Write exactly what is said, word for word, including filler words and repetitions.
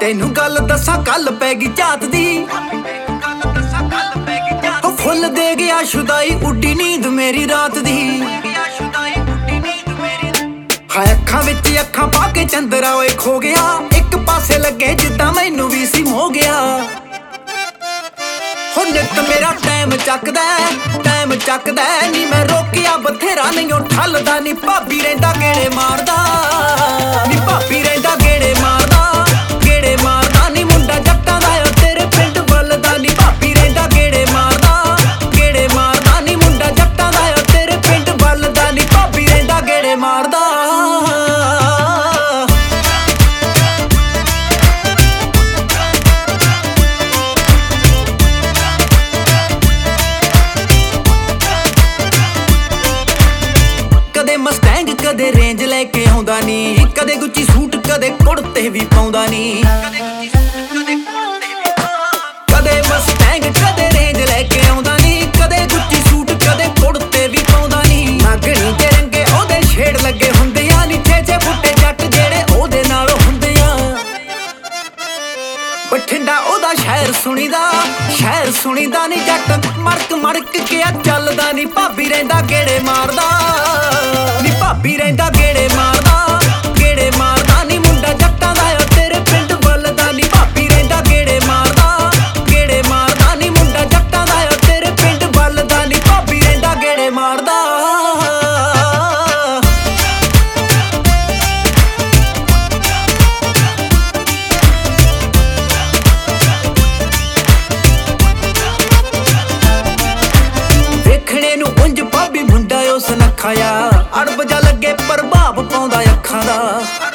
ਤੈਨੂੰ ਗੱਲ ਦੱਸਾਂ ਕੱਲ ਪੈ ਗਈ ਝਾਤ ਦੀ ਉਹ ਫੁੱਲ ਦੇ ਗਿਆ ਸ਼ੁਦਾਈ ਉੱਡੀ ਨੀਂਦ ਮੇਰੀ ਰਾਤ ਦੀ ਹਾਏ ਅੱਖਾਂ ਵਿੱਚ ਅੱਖਾਂ ਪਾ ਕੇ ਚੰਦਰਾ ਓਏ ਖੋ ਗਿਆ ਇੱਕ ਪਾਸੇ ਲੱਗੇ ਜਿੱਦਾਂ ਮੈਨੂੰ ਵੀ ਸੀ ਮੋ ਗਿਆ ਹੋ ਨਿੱਤ ਮੇਰਾ ਟਾਈਮ ਚੱਕਦਾ ਟਾਈਮ ਚੱਕਦਾ ਨੀ ਮੈਂ ਰੋਕਿਆ ਬਥੇਰਾ ਨਹੀਂ ਉਹ ਠੱਲਦਾ ਨੀ ਭਾਬੀ ਰਹਿੰਦਾ ਗੇੜੇ ਮਾਰਦਾ ਨੀ ਭਾਬੀ ਰਹਿੰਦਾ ਗੇੜੇ ਮਾਰਦਾ ਗੇੜੇ ਮਾਰਦਾ ਨੀ ਮੁੰਡਾ ਜੱਟਾਂ ਦਾ ਓ ਤੇਰੇ ਪਿੰਡ ਵੱਲ ਦਾ ਨੀ ਭਾਬੀ ਰਹਿੰਦਾ ਗੇੜੇ ਮਾਰਦਾ ਗੇੜੇ ਮਾਰਦਾ ਨੀ ਮੁੰਡਾ ਜੱਟਾਂ ਦਾ ਓ ਤੇਰੇ ਪਿੰਡ ਵੱਲ ਦਾ ਨੀ ਭਾਬੀ ਰਹਿੰਦਾ ਗੇੜੇ ਮਾਰਦਾ ਮਸਟੈਂਗ ਕਦੇ ਰੇਂਜ ਲੈ ਕੇ ਆਉਂਦਾ ਨੀ ਕਦੇ ਗੁੱਚੀ ਸੂਟ ਕਦੇ ਕੁੜਤੇ ਵੀ ਪਾਉਂਦਾ ਨੀ ਕਦੇ ਮਸਟੈਂਗ ਕਦੇ ਰੇਂਜ ਲੈ ਕੇ ਆਉਂਦਾ ਨੀ ਕਦੇ ਗੁੱਚੀ ਸੂਟ ਕਦੇ ਕੁੜਤੇ ਵੀ ਪਾਉਂਦਾ ਨੀ ਨਾਗਣੀ ਦੇ ਰੰਗੇ ਉਹਦੇ ਛੇੜ ਲੱਗੇ ਹੁੰਦੇ ਆ ਨੀ ਛੇ ਛੇ ਫੁੱਟੇ ਜੱਟ ਜਿਹੜੇ ਉਹਦੇ ਨਾਲ ਹੁੰਦੇ ਆ ਬਠਿੰਡਾ ਉਹਦਾ ਸ਼ਹਿਰ ਸੁਣੀਦਾ ਸ਼ਹਿਰ ਸੁਣੀਦਾ ਨੀ ਜੱਟ ਮੜਕ ਮੜਕ ਕੇ ਚੱਲਦਾ ਨੀ ਭਾਬੀ ਰਹਿੰਦਾ ਗੇੜੇ ਮਾਰਦਾ ਨੀ ਭਾਬੀ ਰਹਿੰਦਾ ਗੇੜੇ ਮਾਰਦਾ ਗੇੜੇ ਮਾਰਦਾ ਨੀ ਮੁੰਡਾ ਜੱਟਾਂ ਦਾ ਓ ਤੇਰੇ ਪਿੰਡ ਵੱਲ ਦਾ ਨੀ ਭਾਬੀ ਰਹਿੰਦਾ ਗੇੜੇ ਮਾਰਦਾ ਗੇੜੇ ਮਾਰਦਾ ਨੀ ਮੁੰਡਾ ਜੱਟਾਂ ਦਾ ਓ ਤੇਰੇ ਪਿੰਡ ਵੱਲ ਦਾ ਨੀ ਭਾਬੀ ਰਹਿੰਦਾ ਗੇੜੇ ਮਾਰਦਾ ਸੁਨੱਖਾ ਆ ਅੜਬ ਜਾ ਲੱਗੇ ਪ੍ਰਭਾਵ ਪਾਉਂਦਾ ਅੱਖਾਂ ਦਾ